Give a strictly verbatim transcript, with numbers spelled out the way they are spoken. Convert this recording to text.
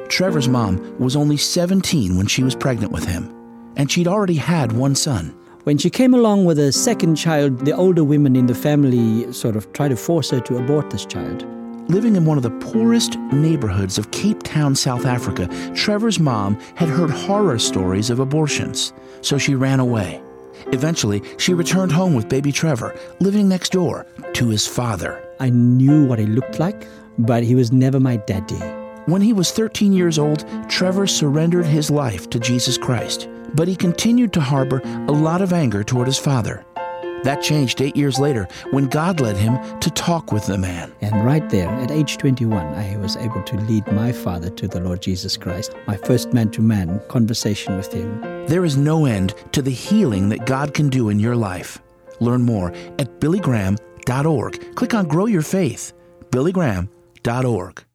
Trevor's mom was only seventeen when she was pregnant with him, and she'd already had one son. When she came along with a second child, the older women in the family sort of tried to force her to abort this child. Living in one of the poorest neighborhoods of Cape Town, South Africa, Trevor's mom had heard horror stories of abortions, so she ran away. Eventually, she returned home with baby Trevor, living next door to his father. I knew what he looked like, but he was never my daddy. When he was thirteen years old, Trevor surrendered his life to Jesus Christ, but he continued to harbor a lot of anger toward his father. That changed eight years later when God led him to talk with the man. And right there, at age twenty-one, I was able to lead my father to the Lord Jesus Christ, my first man-to-man conversation with him. There is no end to the healing that God can do in your life. Learn more at billy graham dot org. Click on Grow Your Faith, billy graham dot org.